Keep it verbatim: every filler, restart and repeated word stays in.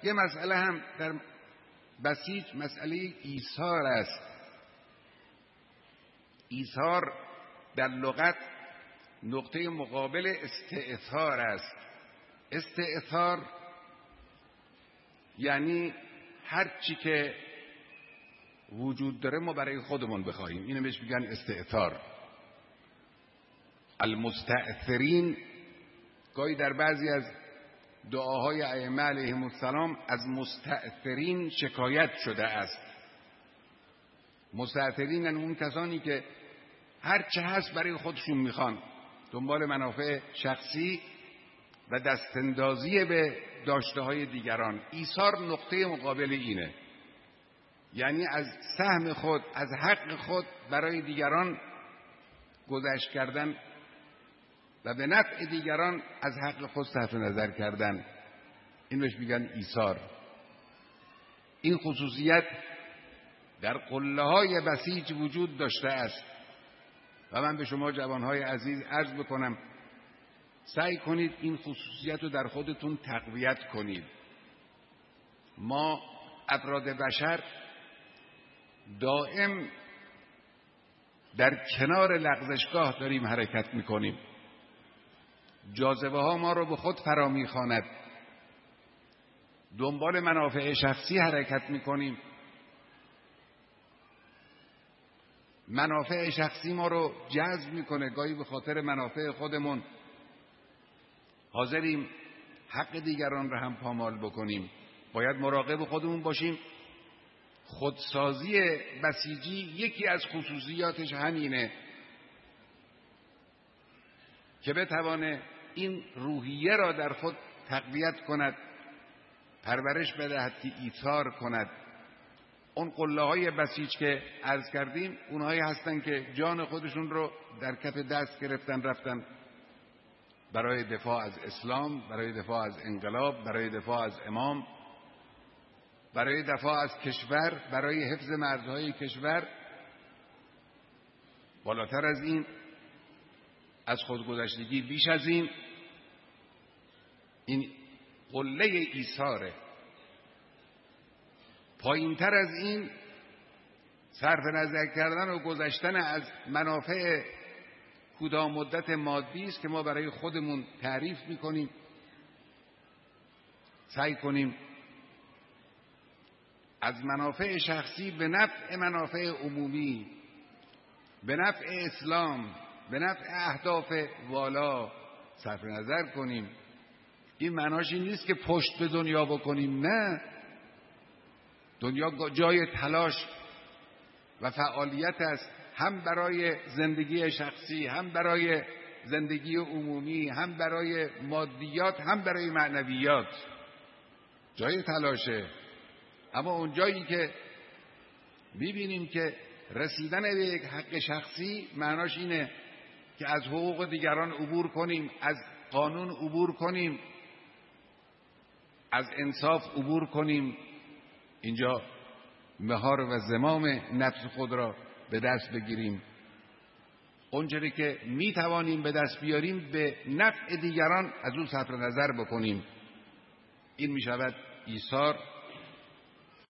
یه مسئله هم در بسیج مسئله ایثار است. ایثار در لغت نقطه مقابل استئثار است. استئثار یعنی هر چی که وجود داره ما برای خودمون بخواهیم، اینو بهش میگن استئثار. المستأثرین گاهی در بعضی از دعاهای ائمه علیهم السلام از مستأثرین شکایت شده است. مستأثرین یعنی اون کسانی که هر چه هست برای خودشون میخوان، دنبال منافع شخصی و دستاندازی به داشته های دیگران. ایثار نقطه مقابل اینه، یعنی از سهم خود، از حق خود برای دیگران گذشت کردن و به نفع دیگران از حق خود صرف نظر کردن. این بهش میگن ایثار. این خصوصیت در قله های بسیج وجود داشته است و من به شما جوانهای عزیز عرض بکنم سعی کنید این خصوصیت رو در خودتون تقویت کنید. ما افراد بشر دائم در کنار لغزشگاه داریم حرکت میکنیم. جاذبه ها ما رو به خود فرا میخواند. دنبال منافع شخصی حرکت میکنیم. منافع شخصی ما رو جذب میکنه. گاهی به خاطر منافع خودمون حاضریم حق دیگران رو هم پامال بکنیم. باید مراقب خودمون باشیم. خودسازی بسیجی یکی از خصوصیاتش همینه که بتوانه این روحیه را در خود تقویت کند، پرورش بدهد که ایثار کند. اون قله های بسیج که عرض کردیم اونهایی هستن که جان خودشون رو در کف دست گرفتن، رفتن برای دفاع از اسلام، برای دفاع از انقلاب، برای دفاع از امام، برای دفاع از کشور، برای حفظ مرزهای کشور. بالاتر از این، از خودگذشتگی بیش از این، این قله ایثاره. پایینتر از این صرف نظر کردن و گذشتن از منافع کوتاه مدت مادی است که ما برای خودمون تعریف میکنیم. سعی کنیم از منافع شخصی به نفع منافع عمومی، به نفع اسلام، به نفع اهداف والا صرف نظر کنیم. این معناش این نیست که پشت به دنیا بکنیم، نه. دنیا جای تلاش و فعالیت است، هم برای زندگی شخصی، هم برای زندگی عمومی، هم برای مادیات، هم برای معنویات. جای تلاشه. اما اون جایی که میبینیم که رسیدن به یک حق شخصی معناش اینه که از حقوق دیگران عبور کنیم، از قانون عبور کنیم، از انصاف عبور کنیم، اینجا مهار و زمام نفس خود را به دست بگیریم. اونجوری که می توانیم به دست بیاریم به نفع دیگران از اون صرف نظر بکنیم. این می شود ایثار.